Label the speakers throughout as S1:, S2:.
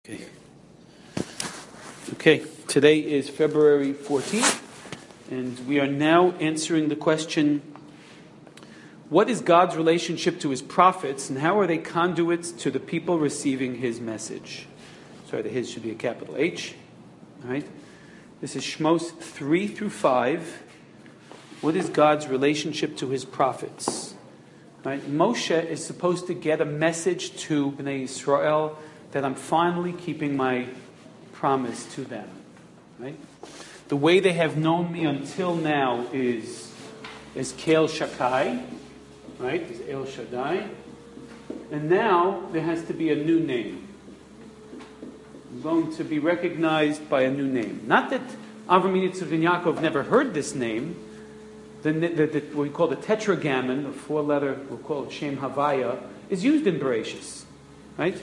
S1: Okay. Okay, today is February 14th, and we are now answering the question, what is God's relationship to his prophets, and how are they conduits to the people receiving his message? Sorry, the his should be a capital H. All right. This is Shmos 3 through 5. What is God's relationship to his prophets? All right. Moshe is supposed to get a message to Bnei Yisrael that I'm finally keeping my promise to them. Right? The way they have known me until now is Kael Shakai, right? Is El Shaddai. And now there has to be a new name. I'm going to be recognized by a new name. Not that Avram, Yitzchak, and Yaakov never heard this name. What we call the tetragrammaton, the four-letter, we'll call it Shem Havaya, is used in Bereshis. Right?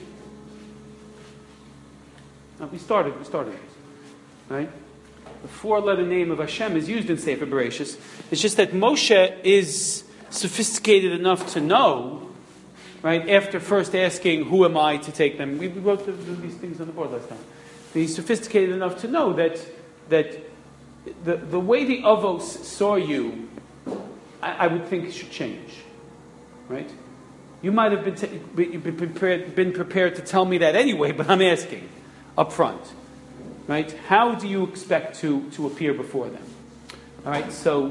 S1: We started, right? The four-letter name of Hashem is used in Sefer Bereshis. It's just that Moshe is sophisticated enough to know, right? After first asking, "Who am I to take them?" We wrote these things on the board last time. He's sophisticated enough to know that the way the Avos saw you, I would think it should change, right? You might have been prepared to tell me that anyway, but I'm asking. Up front, right? How do you expect to appear before them? All right, so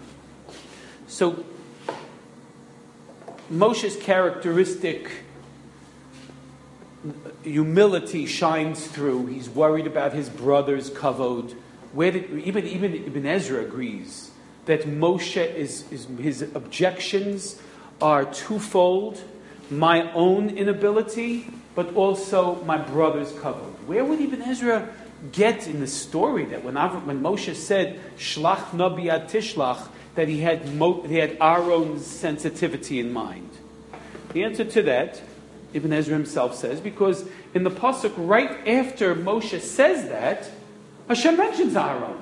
S1: Moshe's characteristic humility shines through. He's worried about his brother's kavod. Even Ibn Ezra agrees that Moshe is his objections are twofold: my own inability, but also my brother's kavod. Where would Ibn Ezra get in the story that when Moshe said "Shlach nabi ad tishlach," that he had Aaron's sensitivity in mind? The answer to that, Ibn Ezra himself says, because in the pasuk right after Moshe says that, Hashem mentions Aaron.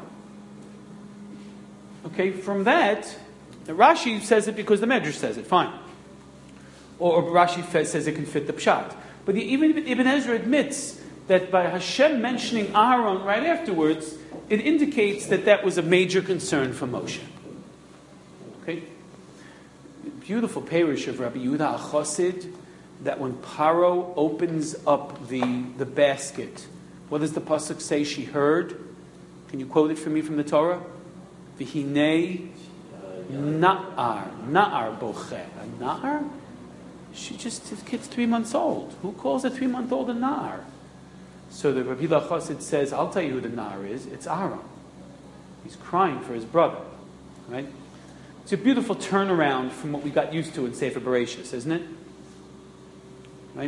S1: Okay, from that, Rashi says it because the Medrash says it. Fine, or Rashi says it can fit the pshat. But even Ibn Ezra admits that by Hashem mentioning Aaron right afterwards, it indicates that was a major concern for Moshe. Okay? Beautiful parish of Rabbi Yehuda HaChassid, that when Paro opens up the basket, what does the pasuk say she heard? Can you quote it for me from the Torah? V'hinei na'ar bocheh. A na'ar? His kid's 3 months old. Who calls a 3-month-old a nar? So the Rabbi Yehuda HaChassid says, I'll tell you who the nar is. It's Aaron. He's crying for his brother. Right? It's a beautiful turnaround from what we got used to in Sefer Bereshis, isn't it? Right?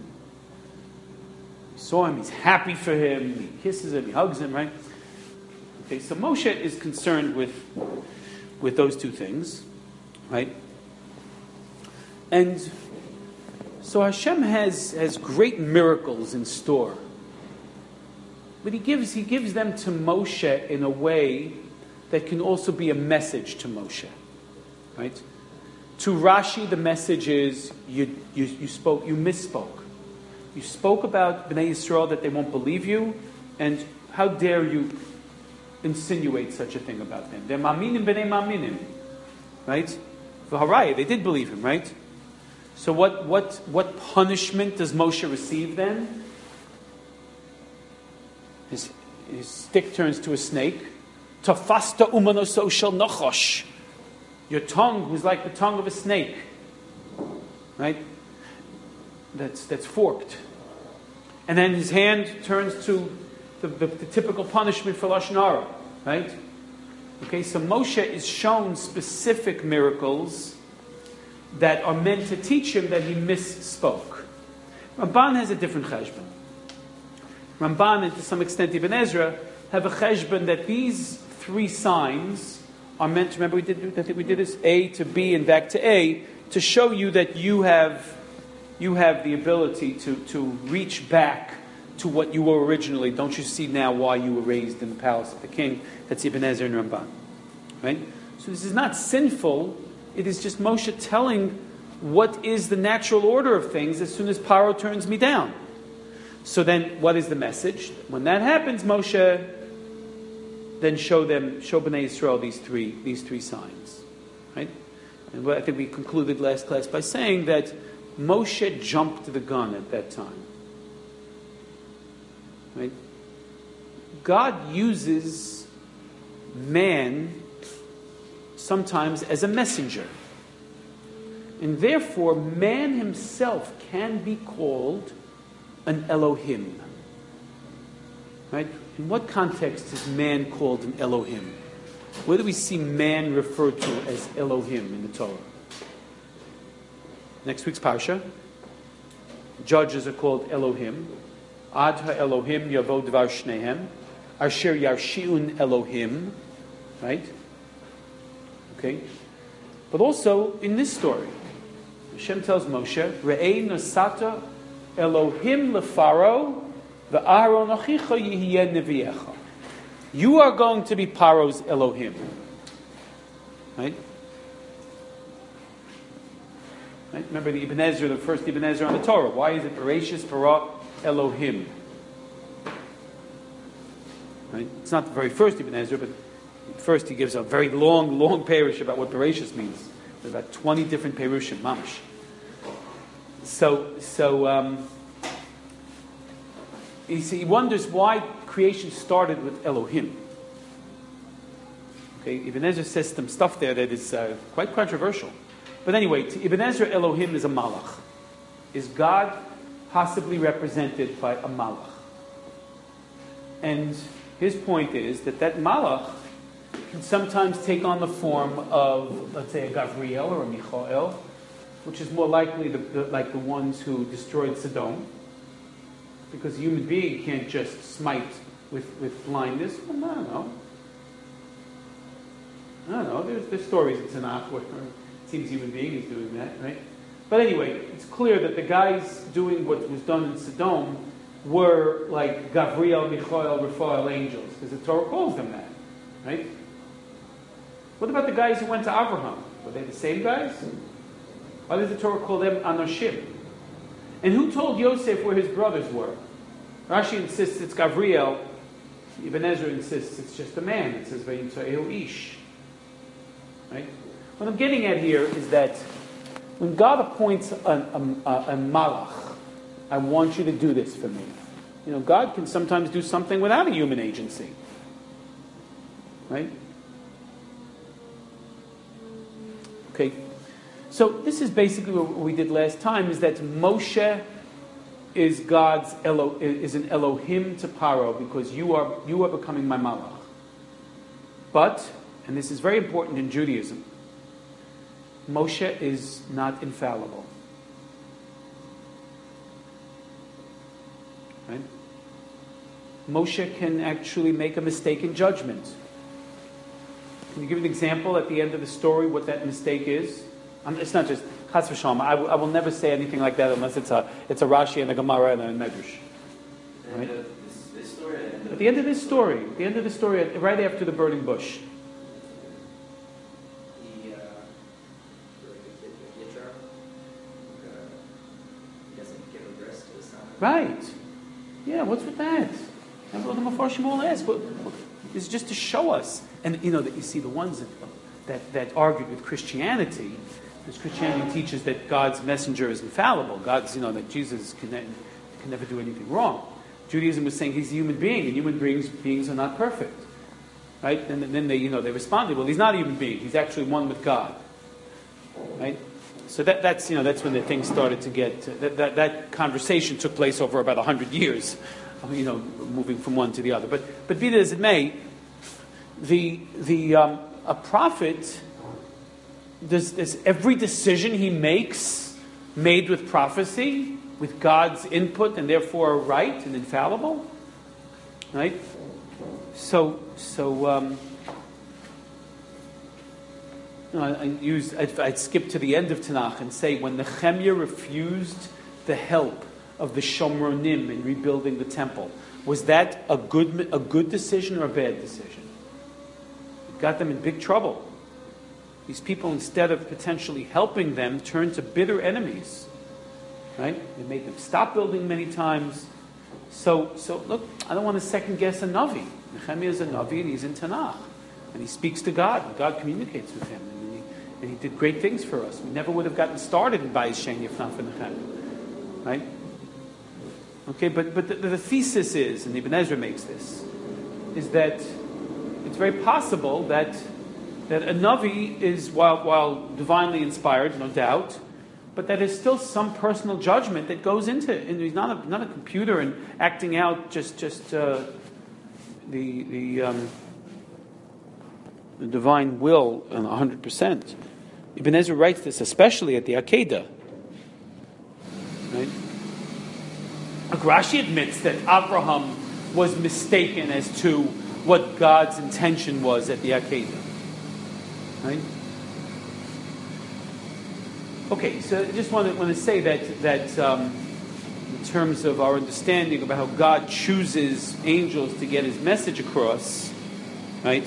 S1: He saw him. He's happy for him. He kisses him. He hugs him. Right? Okay. So Moshe is concerned with those two things. Right? And so Hashem has great miracles in store. But he gives them to Moshe in a way that can also be a message to Moshe. Right? To Rashi, the message is you misspoke. You spoke about Bnei Yisrael that they won't believe you, and how dare you insinuate such a thing about them? They're ma'aminim b'nei ma'aminim. Right? V'haraya, they did believe him, right? So what punishment does Moshe receive then? His stick turns to a snake. Tafasta umanoso shel nachosh. Your tongue was like the tongue of a snake. Right? That's forked. And then his hand turns to the typical punishment for Lashon Hara. Right? Okay, so Moshe is shown specific miracles that are meant to teach him that he misspoke. Ramban has a different cheshbon. Ramban, and to some extent Ibn Ezra, have a cheshbon that these three signs are meant to, remember I think we did this, A to B and back to A, to show you that you have the ability to reach back to what you were originally. Don't you see now why you were raised in the palace of the king? That's Ibn Ezra and Ramban. Right? So this is not sinful. It is just Moshe telling what is the natural order of things as soon as Paro turns me down. So then, what is the message? When that happens, Moshe then show Bnei Yisrael these three signs, right? And I think we concluded last class by saying that Moshe jumped the gun at that time, right? God uses man sometimes as a messenger, and therefore man himself can be called an Elohim. Right? In what context is man called an Elohim? Where do we see man referred to as Elohim in the Torah? Next week's Parsha. Judges are called Elohim. Ad ha-Elohim yavo dvar shnehem. Asher yarshiun Elohim. Right? Okay? But also, in this story, Hashem tells Moshe, Re'ei nosata Elohim lefaro ve'aron achicha yihiyeh neviecha. You are going to be Paro's Elohim. Right? Remember the Ibn Ezra, the first Ibn Ezra on the Torah. Why is it Bereshis Bara Elohim? Right? It's not the very first Ibn Ezra, but first he gives a very long parish about what Bereshis means. There's about 20 different perushim, mamash. So he wonders why creation started with Elohim. Okay, Ibn Ezra says some stuff there that is quite controversial. But anyway, to Ibn Ezra, Elohim is a malach. Is God possibly represented by a malach? And his point is that malach can sometimes take on the form of, let's say, a Gavriel or a Michael, which is more likely like the ones who destroyed Sodom, because a human being can't just smite with blindness. Well, I don't know. There's stories in Tanakh where it seems a human being is doing that, right? But anyway, it's clear that the guys doing what was done in Sodom were like Gavriel, Michael, Raphael angels, because the Torah calls them that, right? What about the guys who went to Abraham? Were they the same guys? Why does the Torah call them Anoshim? And who told Yosef where his brothers were? Rashi insists it's Gavriel. Ibn Ezra insists it's just a man. It says Vayimtza'ehu ish. Right? What I'm getting at here is that when God appoints a malach, I want you to do this for me. You know, God can sometimes do something without a human agency. Right? Okay. So this is basically what we did last time, is that Moshe is is an Elohim to Paro, because you are becoming my malach. But, and this is very important in Judaism, Moshe is not infallible. Right? Moshe can actually make a mistake in judgment. Can you give an example at the end of the story what that mistake is? It's not just Chas v'Shalom. I will never say anything like that unless it's a Rashi and a Gemara and a Medrash. Right? At the end of this story, right after the burning bush. Right. Yeah, what's with that? And what the Mefarshim will ask. It's just to show us. And you know, that you see the ones that argued with Christianity, because Christianity teaches that God's messenger is infallible. That Jesus can never do anything wrong. Judaism was saying he's a human being, and human beings are not perfect. Right? And then they responded, well, he's not a human being. He's actually one with God. Right? So that's when the thing started to get that conversation took place over about 100 years, moving from one to the other. But be that as it may, a prophet, does every decision he makes made with prophecy, with God's input, and therefore right and infallible? Right? I'd skip to the end of Tanakh and say when Nehemiah refused the help of the Shomronim in rebuilding the temple, was that a good decision or a bad decision? It got them in big trouble. These people, instead of potentially helping them, turned to bitter enemies. Right? They made them stop building many times. So look, I don't want to second guess a Navi. Nehemiah is a Navi and he's in Tanakh. And he speaks to God, and God communicates with him. And he did great things for us. We never would have gotten started in Bayis Sheni if not for Nehemiah. Right? Okay, but the thesis is, and Ibn Ezra makes this, is that it's very possible that a Navi is, while divinely inspired, no doubt, but that there's still some personal judgment that goes into it. And he's not a computer and acting out just the divine will 100%. Ibn Ezra writes this especially at the Akedah. Right? Rashi admits that Abraham was mistaken as to what God's intention was at the Akedah. Right? Okay, so I just want to say that in terms of our understanding about how God chooses angels to get his message across, right?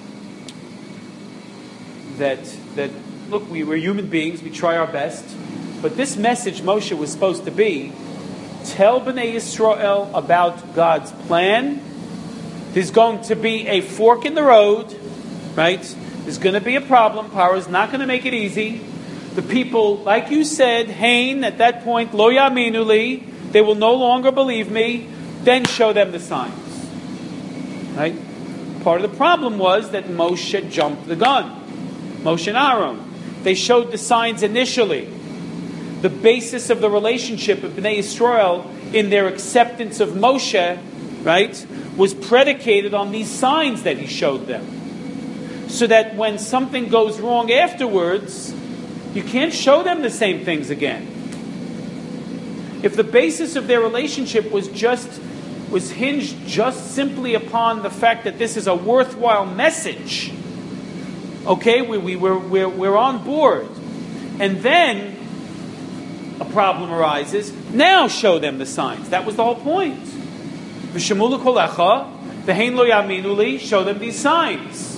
S1: That look, we're human beings, we try our best, but this message Moshe was supposed to be, tell Bnei Yisrael about God's plan. There's going to be a fork in the road, right? There's going to be a problem. Paro is not going to make it easy. The people, like you said, Hain, at that point, lo yaminu li, they will no longer believe me. Then show them the signs. Right? Part of the problem was that Moshe jumped the gun. Moshe and Aaron. They showed the signs initially. The basis of the relationship of Bnei Yisrael in their acceptance of Moshe, right, was predicated on these signs that he showed them. So that when something goes wrong afterwards, you can't show them the same things again. If the basis of their relationship was hinged just simply upon the fact that this is a worthwhile message, okay, we're on board, and then a problem arises, now show them the signs. That was the whole point. V'shemulu kolecha, v'hein lo yaminu li, show them these signs.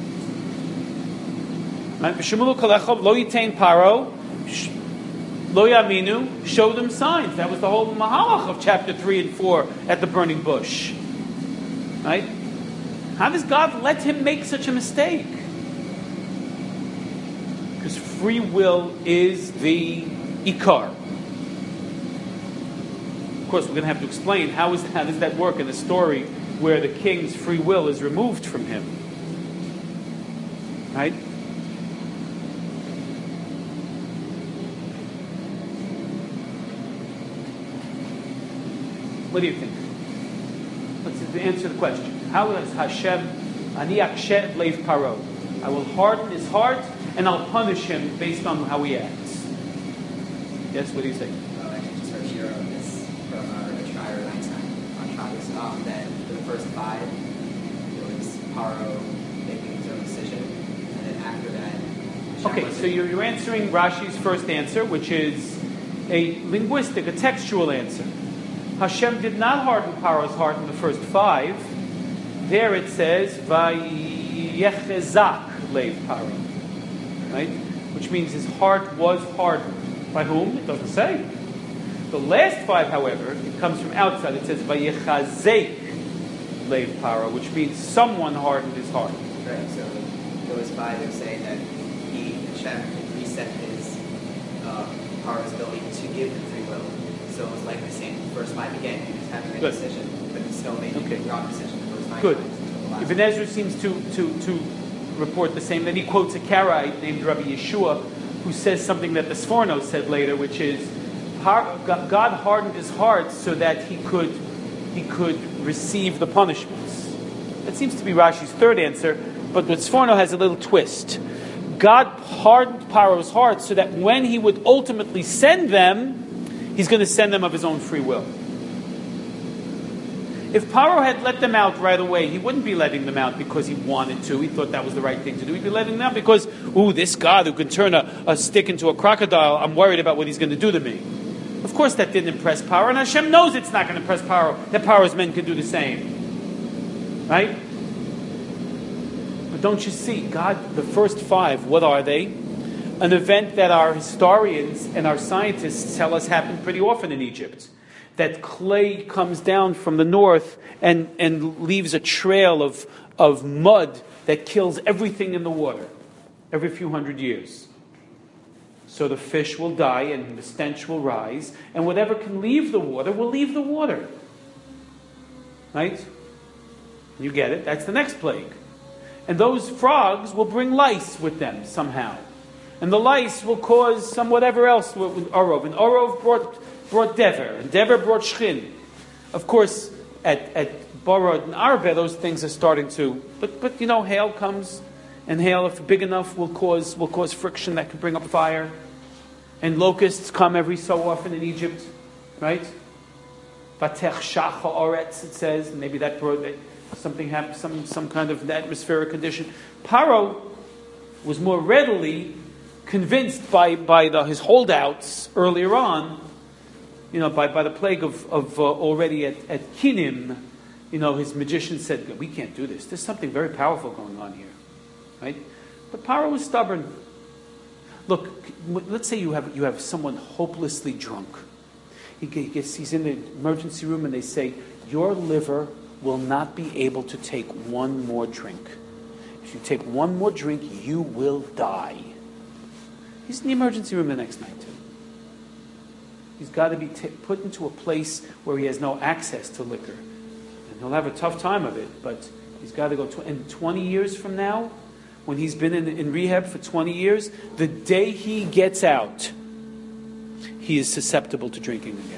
S1: V'shemulu kolecha, lo yitain paro, lo yaminu, show them signs. That was the whole mahalach of chapter 3 and 4 at the burning bush. Right? How does God let him make such a mistake? Because free will is the ikar. Of course, we're going to have to explain how does that work in a story where the king's free will is removed from him. Right? What do you think? Let's answer the question. How does Hashem, Ani akshe et leiv paro, I will harden his heart and I'll punish him based on how he acts. Yes, what do you say?
S2: Actually, just heard share of this from Rabbi Shire last time on Shabbos, that for the first 5, it was Paro making his own decision, and then after that,
S1: okay, so you're answering Rashi's first answer, which is a linguistic, a textual answer. Hashem did not harden Paro's heart in the first 5. There it says, Vayechezak leiv Paro. Right? Which means his heart was hardened. By whom? It doesn't say. The last 5, however, it comes from outside. It says, Vayechazek leiv Paro, which means someone hardened his heart.
S2: Right, so those 5 are saying that Hashem reset his Paro's ability to give him free will. So it was like the same first 5 again. He was having a decision, but he still made the wrong decision the first 9
S1: Good.
S2: times.
S1: Ibn Ezra seems to report the same. Then he quotes a Karaite named Rabbi Yeshua, who says something that the Sforno said later, which is God hardened his heart so that he could receive the punishments. That seems to be Rashi's third answer, but the Sforno has a little twist. God hardened Paro's heart so that when he would ultimately send them, he's going to send them of his own free will. If Paro had let them out right away, he wouldn't be letting them out because he wanted to. He thought that was the right thing to do. He'd be letting them out because, this God who can turn a stick into a crocodile, I'm worried about what he's going to do to me. Of course that didn't impress Paro, and Hashem knows it's not going to impress Paro, that Paro's men can do the same. Right? But don't you see, God, the first 5, what are they? An event that our historians and our scientists tell us happened pretty often in Egypt. that clay comes down from the north and leaves a trail of mud that kills everything in the water every few hundred years. So the fish will die and the stench will rise, and whatever can leave the water will leave the water. Right? You get it? That's the next plague. And those frogs will bring lice with them somehow. And the lice will cause some whatever else with Orov. And Orov brought Dever, and Dever brought Shchin. Of course, at Barad and Arbe, those things are starting to... But hail comes, and hail, if big enough, will cause friction that can bring up fire. And locusts come every so often in Egypt, right? Vatech Shach Ha'aretz, it says. Maybe that brought... Something happened, some kind of atmospheric condition. Paro was more readily convinced by his holdouts earlier on, by the plague of already at Kinim, his magician said, we can't do this. There's something very powerful going on here, right? But Paro was stubborn. Look, let's say you have someone hopelessly drunk. He's in the emergency room and they say, your liver will not be able to take one more drink. If you take one more drink, you will die. He's in the emergency room the next night too. He's got to be put into a place where he has no access to liquor. And he'll have a tough time of it, but he's got to go. And 20 years from now, when he's been in rehab for 20 years, the day he gets out, he is susceptible to drinking again.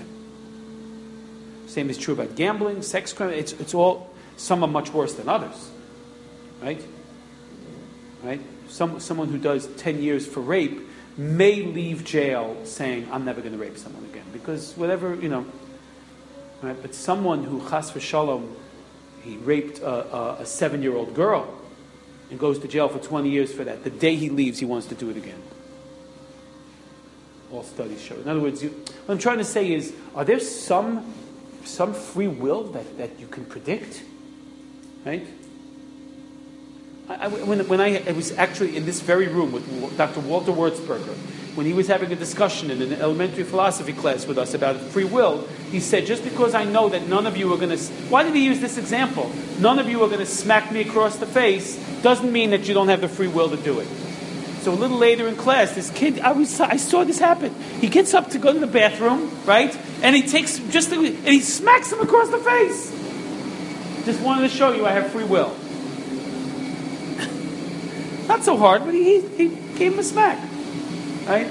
S1: Same is true about gambling, sex crime. It's all. Some are much worse than others, right? Right. Someone who does 10 years for rape may leave jail saying, "I'm never going to rape someone again," because whatever Right. But someone who chas v'shalom, he raped a 7-year-old girl and goes to jail for 20 years for that. The day he leaves, he wants to do it again. All studies show. In other words, what I'm trying to say is, are there some free will that you can predict, right? When I was actually in this very room with Dr. Walter Wurzberger, when he was having a discussion in an elementary philosophy class with us about free will, he said, just because I know that none of you are going to... Why did he use this example? None of you are going to smack me across the face, doesn't mean that you don't have the free will to do it. So a little later in class, this kid, I saw this happen. He gets up to go to the bathroom, right? And he takes and he smacks him across the face. Just wanted to show you I have free will. Not so hard, but he gave him a smack, right?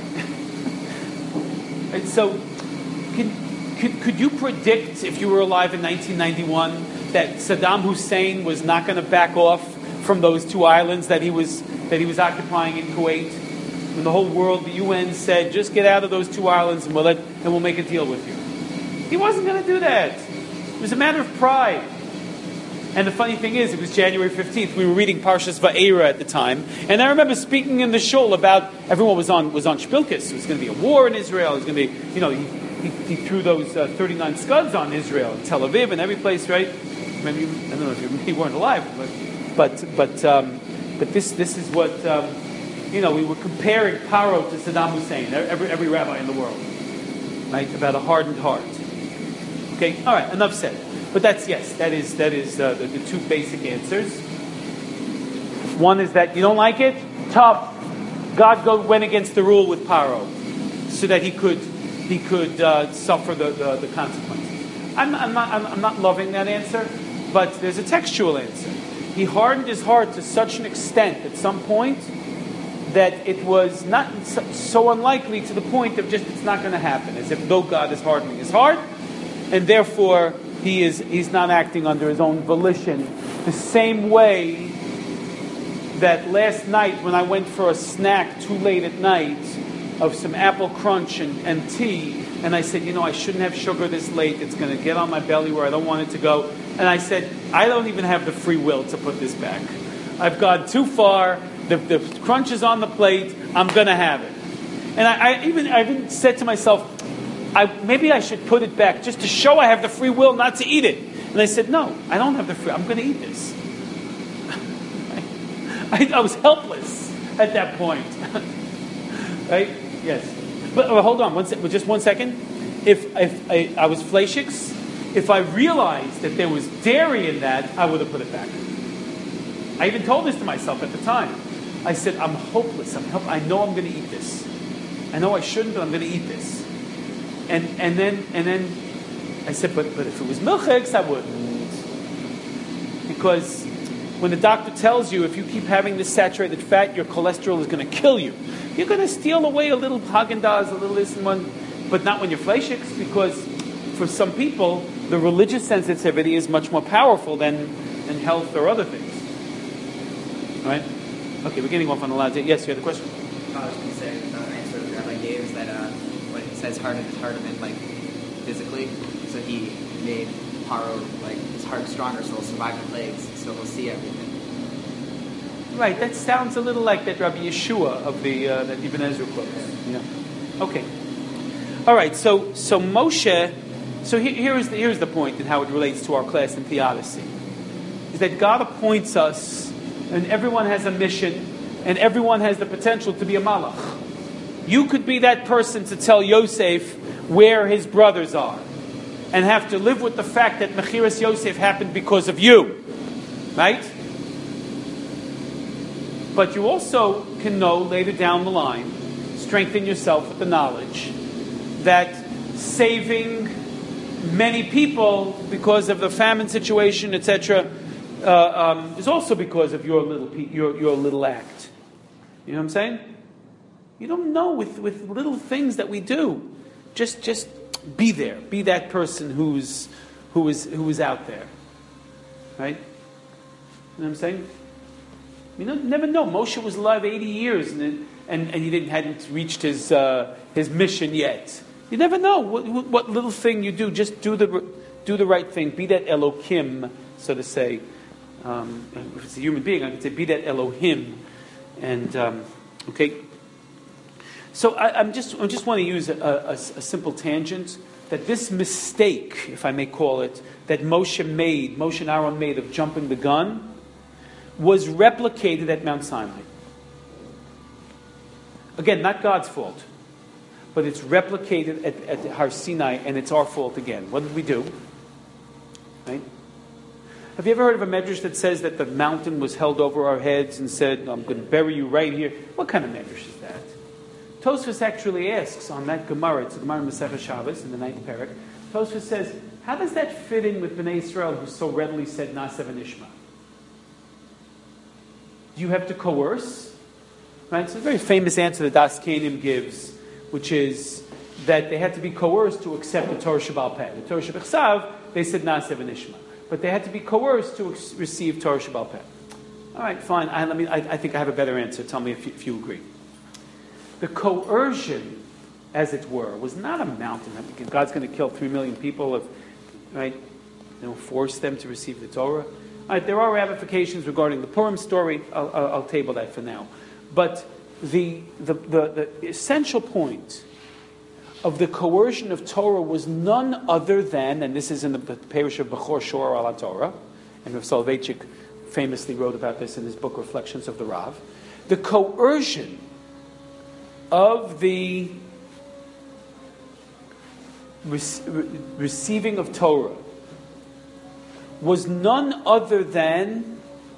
S1: And so, could you predict, if you were alive in 1991, that Saddam Hussein was not going to back off from those 2 islands that he was occupying in Kuwait, when the whole world, the UN said, just get out of those 2 islands and we'll make a deal with you. He wasn't going to do that. It was a matter of pride. And the funny thing is, it was January 15th. We were reading Parshas Va'era at the time, and I remember speaking in the shul about everyone was on Shpilkis. It was going to be a war in Israel. It was going to be, he threw those 39 scuds on Israel, Tel Aviv, and every place, right? Maybe I don't know if you weren't alive, but this is what we were comparing Paro to Saddam Hussein, every rabbi in the world, right? About a hardened heart. Okay, all right, enough said. But that is the 2 basic answers. One is that you don't like it, tough. God went against the rule with Paro, so that he could suffer the consequences. I'm not loving that answer, but there's a textual answer. He hardened his heart to such an extent at some point that it was not so unlikely to the point of just it's not going to happen, as if though God is hardening his heart, and therefore he's not acting under his own volition. The same way that last night when I went for a snack too late at night of some apple crunch and tea, and I said, I shouldn't have sugar this late. It's going to get on my belly where I don't want it to go. And I said, I don't even have the free will to put this back. I've gone too far. The crunch is on the plate. I'm going to have it. And I even said to myself, maybe I should put it back just to show I have the free will not to eat it. And I said, no, I don't have the free. I'm going to eat this. I was helpless at that point. Right? Yes. But hold on, just 1 second. if I was fleischiks, if I realized that there was dairy in that, I would have put it back. I even told this to myself at the time. I said, I'm hopeless. I know I'm going to eat this. I know I shouldn't, but I'm going to eat this. And then I said, but if it was milchiks, I wouldn't. Because when the doctor tells you if you keep having this saturated fat, your cholesterol is going to kill you. You're going to steal away a little Haagen-Dazs, a little this and one, but not when you're fleischiks, because for some people, the religious sensitivity is much more powerful than health or other things. Right? Okay, we're getting off on the line. Yes, you had a question?
S2: I was going to say, the answer the rabbi gave is that when it says hardened, it's hardened like physically. So he made Paro, like, his heart stronger, so he'll survive the plagues, so he'll see everything.
S1: Right, that sounds a little like that Rabbi Yeshua of the that Ibn Ezra quote. Yeah. Okay. All right. So Moshe. So here's the point and how it relates to our class in theodicy, is that God appoints us, and everyone has a mission, and everyone has the potential to be a malach. You could be that person to tell Yosef where his brothers are, and have to live with the fact that Mechiras Yosef happened because of you, right? But you also can know later down the line, strengthen yourself with the knowledge that saving many people because of the famine situation, etc., is also because of your little act. You know what I'm saying? You don't know with little things that we do. Just be there. Be that person who is out there. Right? You know what I'm saying? You never know. Moshe was alive 80 years and he hadn't reached his mission yet. You never know what little thing you do. Just do the right thing. Be that Elohim, so to say. If it's a human being, I could say be that Elohim. And okay. So I just want to use a simple tangent that this mistake, if I may call it, that Moshe and Aaron made of jumping the gun, was replicated at Mount Sinai. Again, not God's fault, but it's replicated at Har Sinai, and it's our fault again. What did we do? Right? Have you ever heard of a medrash that says that the mountain was held over our heads and said, I'm going to bury you right here? What kind of medrash is that? Tosfos actually asks on that Gemara, it's a Gemara in Masechah Shabbos in the 9th parak. Tosfos says, how does that fit in with Bnei Israel who so readily said Naaseh v'nishma? Do you have to coerce? Right? It's a very famous answer that Das Kanim gives, which is that they had to be coerced to accept the Torah Sheba'al Peh. The Torah Shebechsav, they said Naaseh v'nishma. But they had to be coerced to receive Torah Sheba'al Peh. All right, fine. I think I have a better answer. Tell me if you agree. The coercion, as it were, was not a mountain. God's going to kill 3 million people, right? Force them to receive the Torah. All right, there are ramifications regarding the Purim story. I'll table that for now. But the essential point of the coercion of Torah was none other than, and this is in the parish of Bechor Shor al Torah, and Rav Soloveitchik famously wrote about this in his book Reflections of the Rav. The coercion of the receiving of Torah was none other than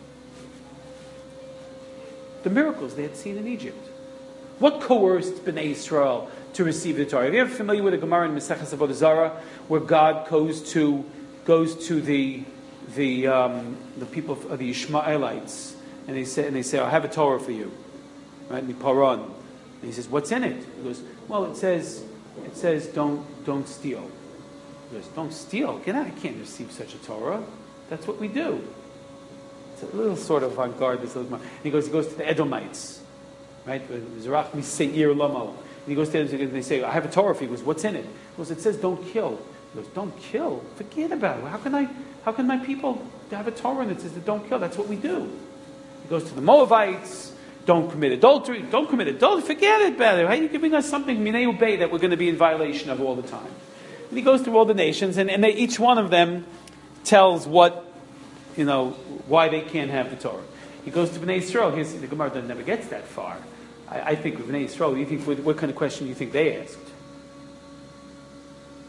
S1: the miracles they had seen in Egypt. What coerced Bnei Israel to receive the Torah? Are you ever familiar with a Gemara in Maseches Avodah Zarah where God goes to the people of the Ishmaelites and they say, I have a Torah for you, right? Paran. And he says, what's in it? He goes, well, it says don't steal. He goes, don't steal? Get out! I can't receive such a Torah. That's what we do. It's a little sort of avant-garde. And he goes to the Edomites, right? Zerach Miseir Lomo. And he goes to them and they say, I have a Torah for you. He goes, what's in it? He goes, it says don't kill. He goes, don't kill? Forget about it. How can my people have a Torah that says that don't kill? That's what we do. He goes to the Moabites. Don't commit adultery. Don't commit adultery. Forget it about it. How are you giving us something minei ubei that we're going to be in violation of all the time? And he goes through all the nations, and each one of them tells why they can't have the Torah. He goes to Bnei Yisrael. The Gemara never gets that far. I think with Bnei Yisrael, what kind of question do you think they asked?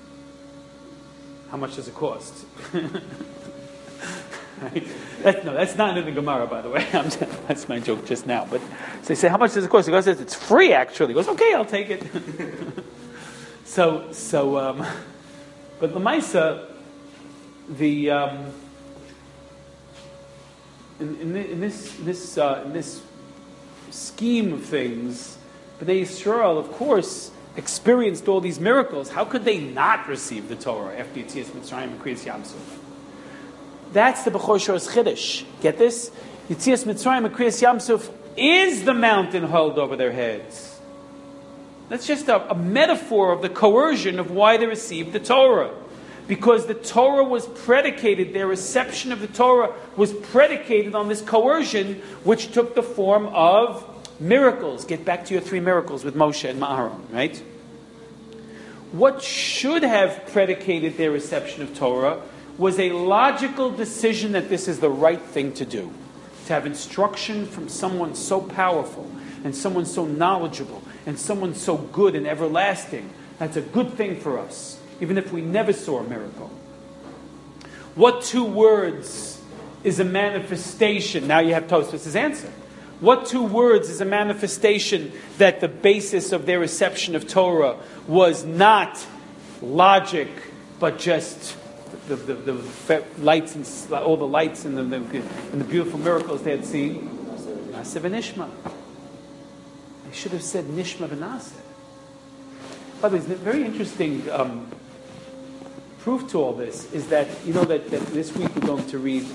S1: How much does it cost? Right? That's not in the Gemara, by the way. That's my joke just now. But so they say, how much does it cost? The guy says, it's free, actually. He goes, okay, I'll take it. But Lamaisa, in this scheme of things, Bnei Yisrael, of course, experienced all these miracles. How could they not receive the Torah after Yetzias Mitzrayim and Kriyas Yamsuf? That's the Bechor Shor's Chiddush. Get this? Yetzias Mitzrayim and Kriyas Yamsuf is the mountain held over their heads. That's just a metaphor of the coercion of why they received the Torah. Because the Torah was predicated, their reception of the Torah was predicated on this coercion, which took the form of miracles. Get back to your 3 miracles with Moshe and Aharon, right? What should have predicated their reception of Torah was a logical decision that this is the right thing to do. To have instruction from someone so powerful, and someone so knowledgeable, and someone so good and everlasting. That's a good thing for us, even if we never saw a miracle. What 2 words is a manifestation? Now you have Tosfos' answer. What 2 words is a manifestation that the basis of their reception of Torah was not logic, but just the lights and all the lights and the beautiful miracles they had seen? Nasa v'nishma. They should have said nishma v'nasa. By the way, it's very interesting proof to all this is that, you know, that this week we're going to read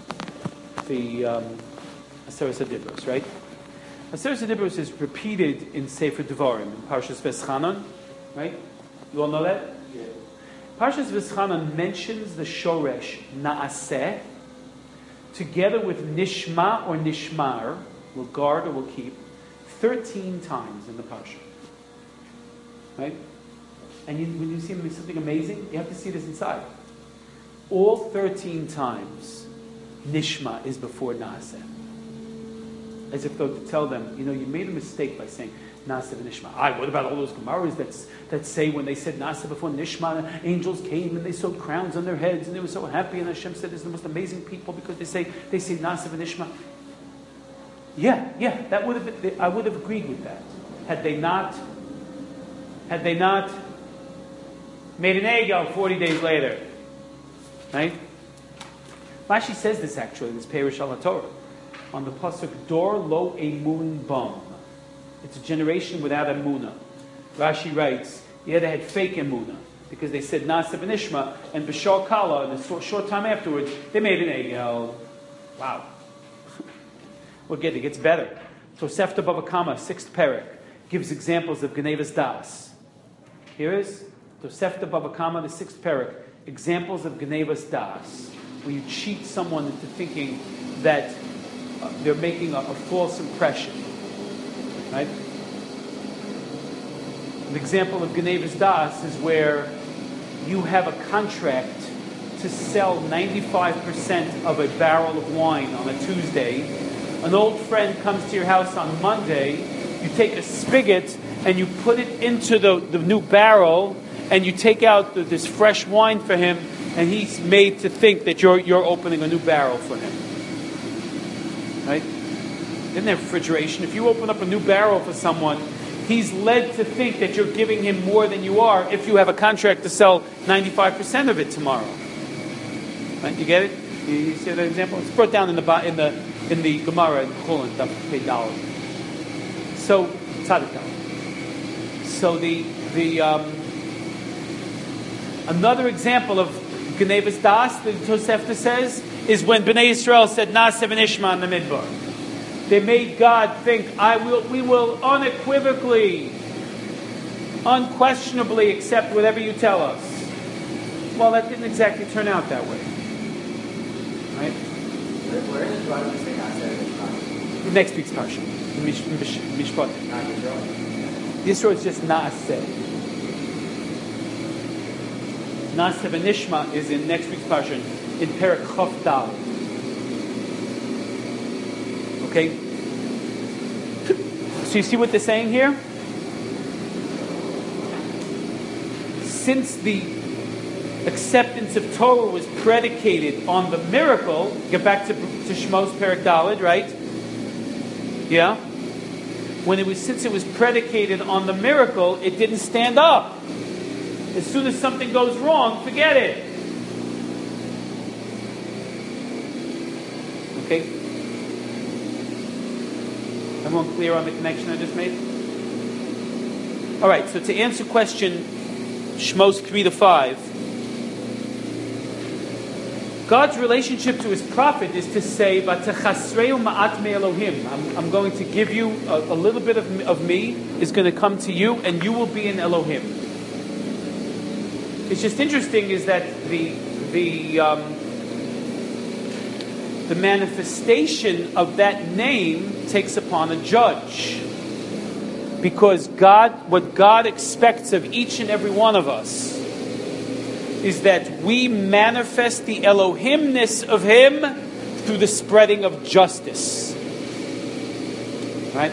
S1: the Aseret HaDibros, right? Aseret HaDibros is repeated in Sefer Devarim, in Parshas Veschanan, right? You all know that? Yeah. Parshas Veschanan mentions the Shoresh Naaseh together with Nishma or Nishmar, will guard or will keep, 13 times in the Parsha. Right? And when you see something amazing, you have to see this inside. All 13 times, Nishma is before Naaseh. As if though to tell them, you know, you made a mistake by saying Naaseh and Nishma. What about all those Gemaras that say when they said Naaseh before Nishma, angels came and they sewed crowns on their heads and they were so happy, and Hashem said, "This is the most amazing people because they say Naaseh and Nishma." Yeah, that would have been, I would have agreed with that had they not made an egel 40 days later, right? Rashi says this actually, this Perush al Torah, on the pasuk Dor Lo Emun Bam. It's a generation without Emunah. Rashi writes, yeah, they had fake Emunah because they said Naaseh v'nishma, and B'shar Kala, and a short time afterwards, they made an egel. Wow. It gets better. Tosefta Bava Kama, 6th parak, gives examples of Genevas Das. Here is Tosefta Bava Kama, the 6th parak, examples of Genevas Das, where you cheat someone into thinking that they're making a false impression. Right? An example of Genevas Das is where you have a contract to sell 95% of a barrel of wine on a Tuesday. An old friend comes to your house on Monday, you take a spigot and you put it into the new barrel and you take out this fresh wine for him, and he's made to think that you're opening a new barrel for him. Right? In their refrigeration, if you open up a new barrel for someone, he's led to think that you're giving him more than you are if you have a contract to sell 95% of it tomorrow. Right? You get it? You see that example? It's brought down in the Gemara in Chulin, Pei Daled. So Tzadik Daled. So the another example of Genevas Das, the Tosefta says, is when Bnei Yisrael said Naaseh v'nishma in the Midbar. They made God think, we will unequivocally, unquestionably accept whatever you tell us. Well, that didn't exactly turn out that way. Right?
S2: Where in the Torah does it say Naaseh v'nishma?
S1: Next week's parsha, Mishpat. Yisro is just Naaseh. Naaseh v'nishma is in next week's parsha in Perek Chof Dal. Okay? So you see what they're saying here? acceptance of Torah was predicated on the miracle. Get back to Shmos Perek Daled, right? Yeah? Since it was predicated on the miracle, it didn't stand up. As soon as something goes wrong, forget it. Okay? Everyone clear on the connection I just made? Alright, so to answer question Shmos 3-5, God's relationship to His prophet is to say, "Vatachasreu ma'at me Elohim." I'm going to give you a little bit of me is going to come to you, and you will be an Elohim. It's just interesting is that the manifestation of that name takes upon a judge, because what God expects of each and every one of us is that we manifest the Elohimness of Him through the spreading of justice. Right?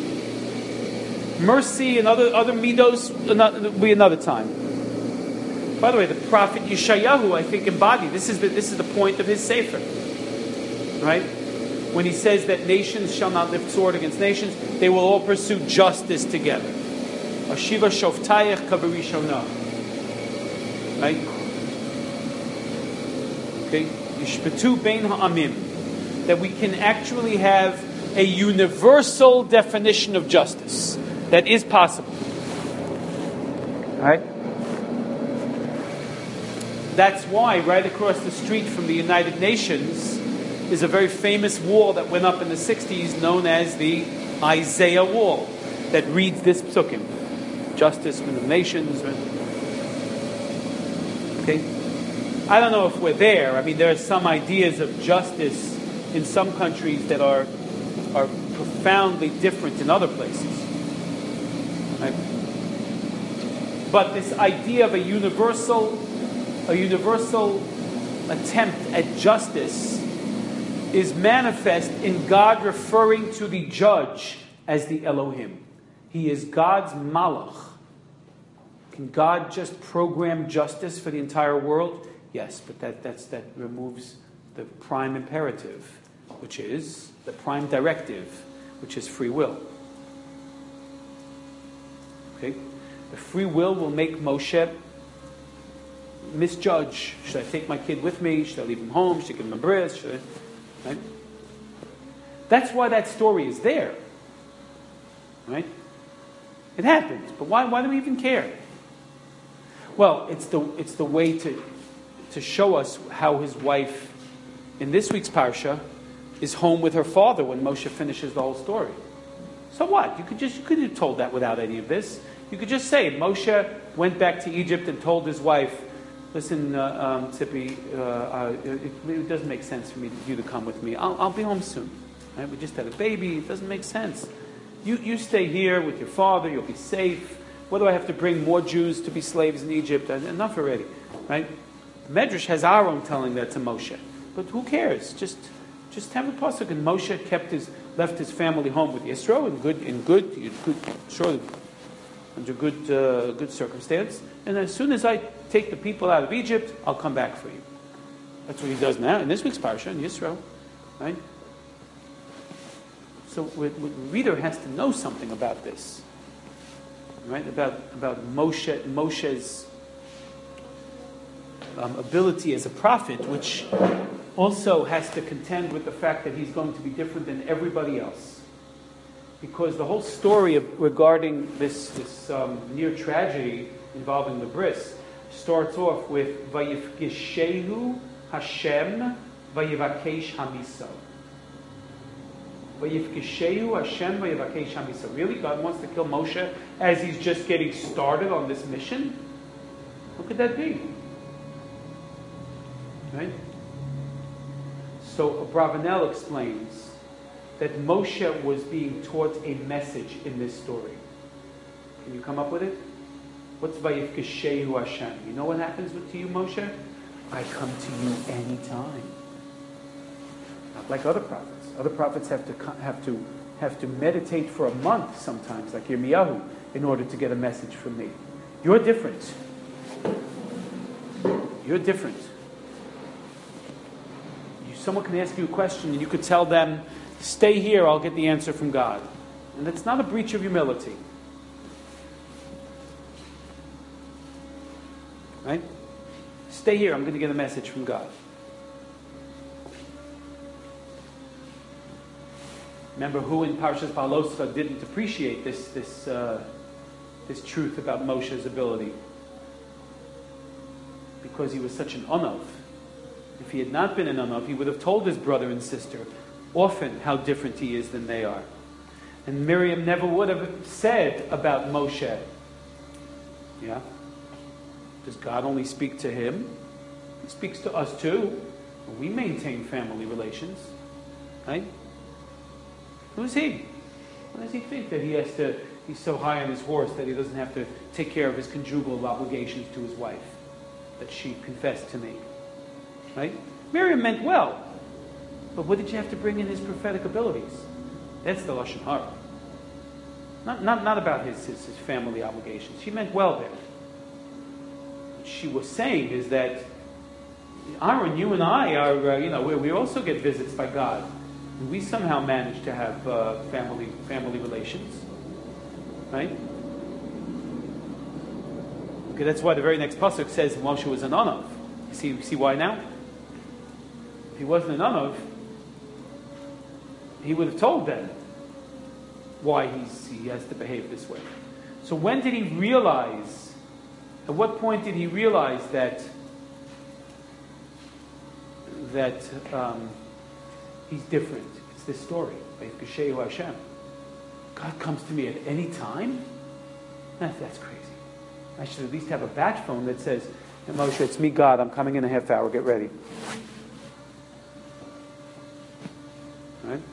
S1: Mercy and other midos will be another time. By the way, the prophet Yeshayahu, I think, embodied this is the point of his sefer. Right? When he says that nations shall not lift sword against nations, they will all pursue justice together. Ashiva shoftayach kabarishona. Right? Okay? Yishpetu bein ha'amim. That we can actually have a universal definition of justice. That is possible. Right? That's why right across the street from the United Nations is a very famous wall that went up in the 60s known as the Isaiah Wall that reads this psukim. Justice for the nations. Okay? I don't know if we're there. I mean, there are some ideas of justice in some countries that are profoundly different in other places. Right? But this idea of a universal attempt at justice is manifest in God referring to the judge as the Elohim. He is God's malach. Can God just program justice for the entire world? Yes, but that removes the prime imperative, which is the prime directive, which is free will. Okay? The free will make Moshe misjudge. Should I take my kid with me? Should I leave him home? Should I give him a bris? Right? That's why that story is there. Right? It happens, but why do we even care? Well, it's the way to show us how his wife in this week's parsha is home with her father when Moshe finishes the whole story. So what? You could have told that without any of this. You could just say Moshe went back to Egypt and told his wife, "Listen, Tzippi, it doesn't make sense for you to come with me. I'll be home soon. Right? We just had a baby. It doesn't make sense. You stay here with your father. You'll be safe. What do I have to bring more Jews to be slaves in Egypt? Enough already." Right? The Medrash has Aaron telling that to Moshe. But who cares? Just have a pasuk. And Moshe left his family home with Yisro under good circumstance. And as soon as I take the people out of Egypt, I'll come back for you. That's what he does now in this week's parsha in Yisro, right? So the reader has to know something about this, right? About Moshe's ability as a prophet, which also has to contend with the fact that he's going to be different than everybody else. Because the whole story regarding this near tragedy involving the bris starts off with Vayifgeshehu Hashem Vayivakesh Hamisa. Vayifgeshehu Hashem Vayivakesh Hamisa. Really? God wants to kill Moshe as he's just getting started on this mission? How could that be? Right? So Abravanel explains that Moshe was being taught a message in this story. Can you come up with it? What's Vayifgeshehu Hashem? You know what happens to you, Moshe? I come to you anytime. Not like other prophets. Other prophets have to meditate for a month sometimes, like Yirmiyahu, in order to get a message from me. You're different. You're different. Someone can ask you a question and you could tell them, stay here, I'll get the answer from God. And that's not a breach of humility. Right? Stay here, I'm going to get a message from God. Remember who in Parshas Beha'aloscha didn't appreciate this truth about Moshe's ability? Because he was such an Onav. If he had not been an Onav, he would have told his brother and sister often how different he is than they are. And Miriam never would have said about Moshe, yeah? Does God only speak to him? He speaks to us too. We maintain family relations. Right? Who's he? What does he think that he's so high on his horse that he doesn't have to take care of his conjugal obligations to his wife that she confessed to me? Right? Miriam meant well. But what did you have to bring in his prophetic abilities? That's the Lashon Hara. Not about his family obligations. She meant well there. What she was saying is that, Aaron, you and I are, we also get visits by God. And we somehow manage to have family relations. Right? Okay, that's why the very next pasuk says Moshe was an Onav. You see why now? If he wasn't an Onav, he would have told them why he has to behave this way. So when did he realize, at what point did he realize that he's different? It's this story. God comes to me at any time? That's crazy. I should at least have a batch phone that says, hey, Moshe, it's me, God. I'm coming in a half hour. Get ready. Right?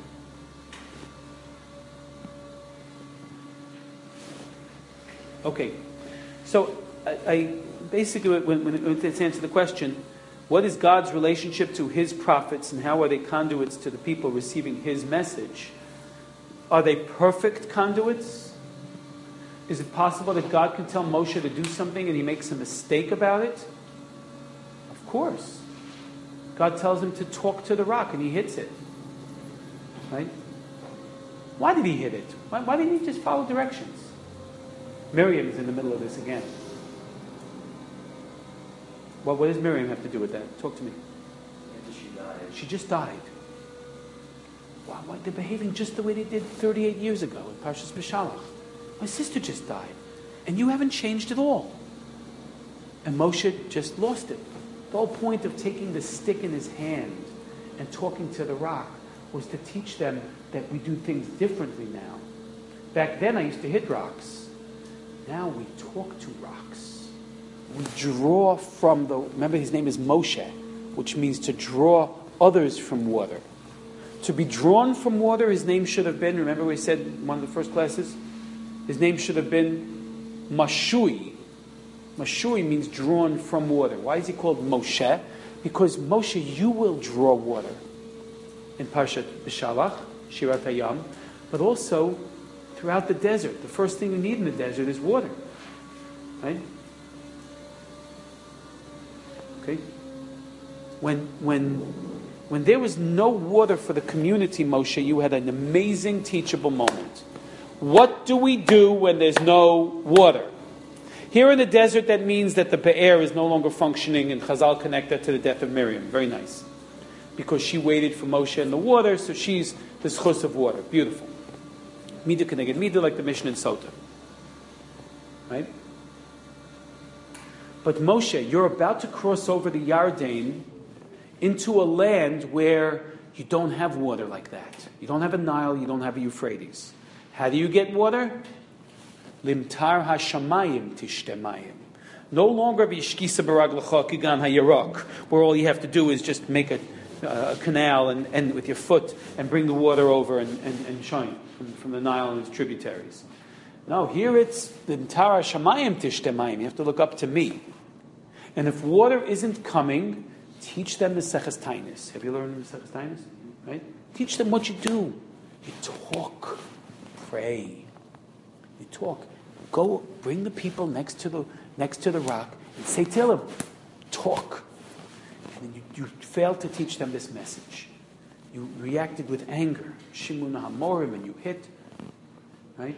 S1: Okay. So I basically, when to answer the question, what is God's relationship to his prophets and how are they conduits to the people receiving his message? Are they perfect conduits? Is it possible that God can tell Moshe to do something and he makes a mistake about it? Of course. God tells him to talk to the rock and he hits it. Right? Why did he hit it? Why didn't he just follow directions? Miriam is in the middle of this again. Well, what does Miriam have to do with that? Talk to me.
S2: She died.
S1: She just died. Wow, they're behaving just the way they did 38 years ago in Parshas Beshalach. My sister just died. And you haven't changed at all. And Moshe just lost it. The whole point of taking the stick in his hand and talking to the rock was to teach them that we do things differently now. Back then I used to hit rocks. Now we talk to rocks. We draw from remember his name is Moshe, which means to draw others from water. To be drawn from water, his name should have been, remember we said in one of the first classes, his name should have been Mashui. Mashui means drawn from water. Why is he called Moshe? Because Moshe, you will draw water. In Parshat Beshalach, Shirat Hayam, but also throughout the desert. The first thing you need in the desert is water. Right? Okay? When there was no water for the community, Moshe, you had an amazing teachable moment. What do we do when there's no water? Here in the desert, that means that the Be'er is no longer functioning, and Chazal connect that to the death of Miriam. Very nice. Because she waited for Moshe in the water, so she's the schus of water. Beautiful. Midah keneged midah, like the Mishnah in Sota. Right? But Moshe, you're about to cross over the Yarden into a land where you don't have water like that. You don't have a Nile, you don't have a Euphrates. How do you get water? Limtar hashamayim tishtemayim. No longer v'yishkisa baraglecha kigan hayarak, where all you have to do is just make a canal and with your foot and bring the water over and shine from the Nile and its tributaries. No, here it's limtar hashamayim tishtemayim. You have to look up to me. And if water isn't coming, teach them the Seches Tainis. Have you learned the Seches Tainis? Right? Teach them what you do. You talk. Pray. You talk. Go bring the people next to the rock and say to them, talk. And then you failed to teach them this message. You reacted with anger. Shimun hamorim, and you hit. Right?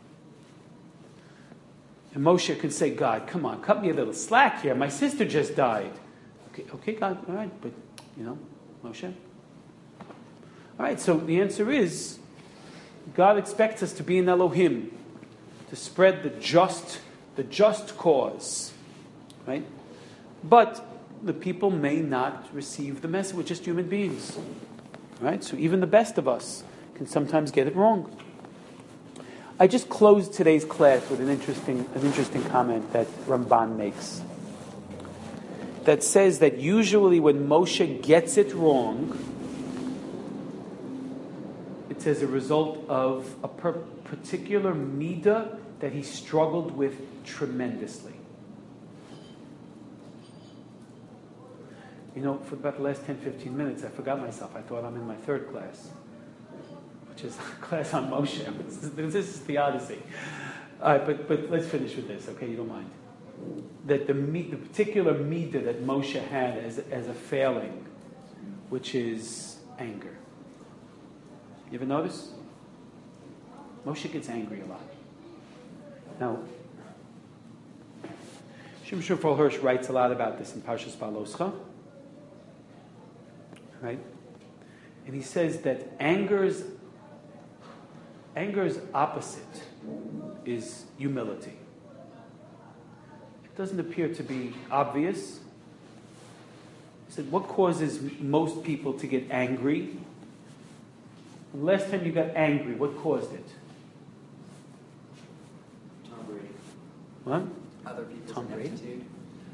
S1: And Moshe could say, God, come on, cut me a little slack here. My sister just died. Okay, God, all right, but, Moshe. All right, so the answer is, God expects us to be an Elohim, to spread the just cause, right? But the people may not receive the message. We're just human beings, right? So even the best of us can sometimes get it wrong. I just closed today's class with an interesting comment that Ramban makes, that says that usually when Moshe gets it wrong, it's as a result of a particular midah that he struggled with tremendously. For about the last 10-15 minutes, I forgot myself. I thought I'm in my third class, which is a class on Moshe. This is the Odyssey. All right, but let's finish with this, okay? You don't mind. That the particular midah that Moshe had as a failing, which is anger. You ever notice? Moshe gets angry a lot. Now, Shimshon Raphael Hirsch writes a lot about this in Parshas Baloscha, right? And he says that anger's opposite is humility. It doesn't appear to be obvious. He said, what causes most people to get angry? The last time you got angry, what caused it?
S2: Tom Brady.
S1: What?
S2: Other people's
S1: Tom Brady?
S2: attitude.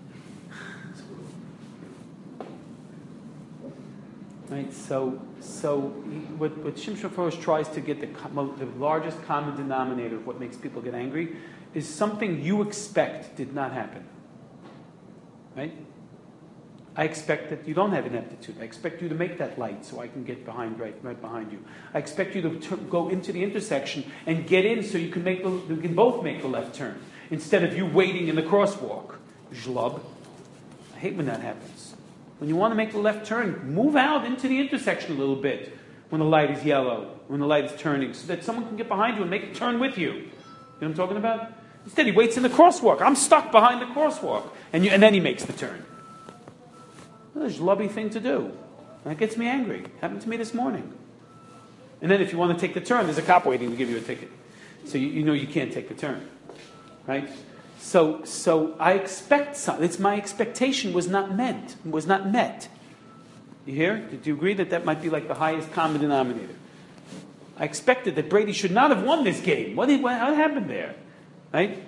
S1: Right. So what Shimshon Raphael tries to get the largest common denominator of what makes people get angry is something you expect did not happen. Right? I expect that you don't have an aptitude. I expect you to make that light so I can get right behind you. I expect you to go into the intersection and get in so you can both make the left turn instead of you waiting in the crosswalk. Zhlub. I hate when that happens. When you want to make the left turn, move out into the intersection a little bit when the light is yellow, when the light is turning, so that someone can get behind you and make a turn with you. You know what I'm talking about? Instead, he waits in the crosswalk. I'm stuck behind the crosswalk. And then he makes the turn. That's a lovely thing to do. That gets me angry. Happened to me this morning. And then if you want to take the turn, there's a cop waiting to give you a ticket. So you know you can't take the turn. Right? So I expect something. It's my expectation was not met. You hear? Did you agree that might be like the highest common denominator? I expected that Brady should not have won this game. What happened there? Right?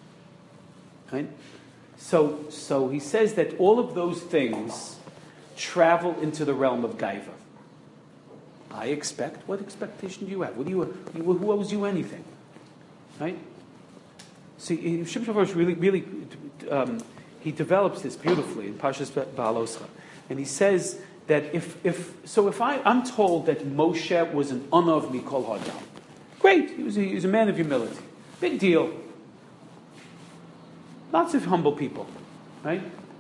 S1: So he says that all of those things travel into the realm of gaiva. I expect. What expectation do you have? Who owes you anything? Right? See, Shimshon Raphael really he develops this beautifully in Parshas Baloscha, and he says that if I'm told that Moshe was an Anav Mikol Hadam, great, he was a man of humility, big deal. Lots of humble people, right?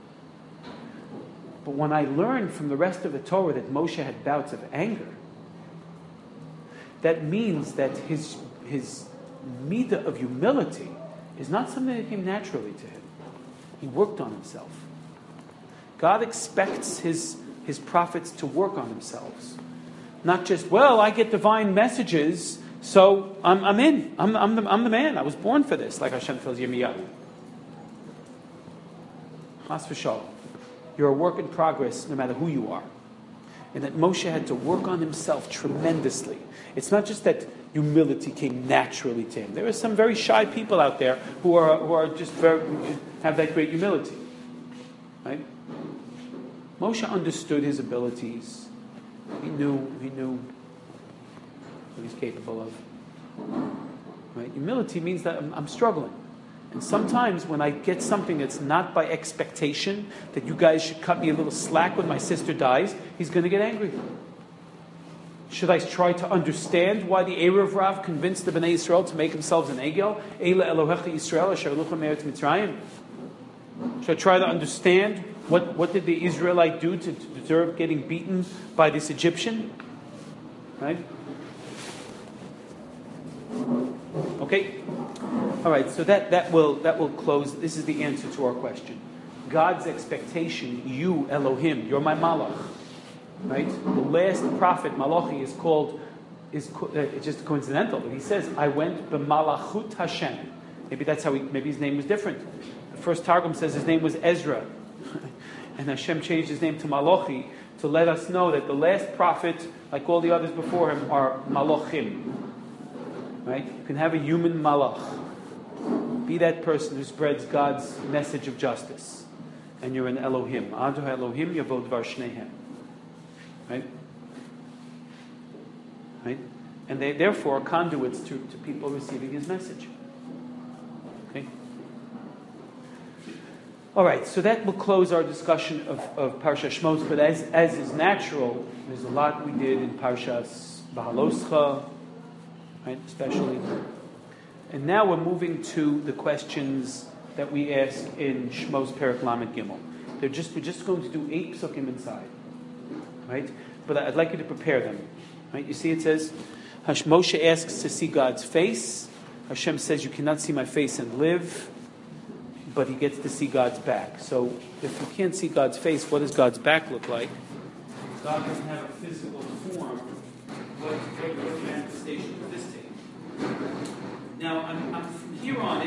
S1: But when I learned from the rest of the Torah that Moshe had bouts of anger, that means that his midah of humility is not something that came naturally to him. He worked on himself. God expects his prophets to work on themselves. Not just, I get divine messages, so I'm in. I'm the man. I was born for this, like Hashem tells Yirmiyahu. Chas v'shalom. You're a work in progress no matter who you are. And that Moshe had to work on himself tremendously. It's not just that humility came naturally to him. There are some very shy people out there who are just have that great humility. Right? Moshe understood his abilities. He knew what he's capable of. Right? Humility means that I'm struggling. And sometimes when I get something that's not by expectation, that you guys should cut me a little slack when my sister dies, he's going to get angry. Should I try to understand why the Erev Rav convinced the Bnei Yisrael to make themselves an Egel? Eila Elohecha Yisrael asher luchem eretz Mitzrayim. Should I try to understand What did the Israelite do to deserve getting beaten by this Egyptian? Right? Okay? All right, so that will close. This is the answer to our question. God's expectation, you, Elohim, you're my malach. Right? The last prophet, Malachi, is it's just coincidental, but he says, I went b'malachut Hashem. Maybe that's how maybe his name was different. The first Targum says his name was Ezra. And Hashem changed his name to Malachi to let us know that the last prophet, like all the others before him, are Malachim. Right? You can have a human malach. Be that person who spreads God's message of justice. And you're an Elohim. Adu Elohim yavod var shnehem. Right? Right? And they therefore are conduits to people receiving his message. Okay? All right, so that will close our discussion of Parsha Shmos, but as is natural, there's a lot we did in Parshas Bahaloscha, right, especially. And now we're moving to the questions that we ask in Shmos Perek Lamed Gimel. We're just going to do 8 psukim inside, right? But I'd like you to prepare them, right? You see, it says, Moshe asks to see God's face. Hashem says, you cannot see my face and live. But he gets to see God's back. So if you can't see God's face, what does God's back look like? God doesn't have a physical form. What manifestation does this take? Now, I'm from here on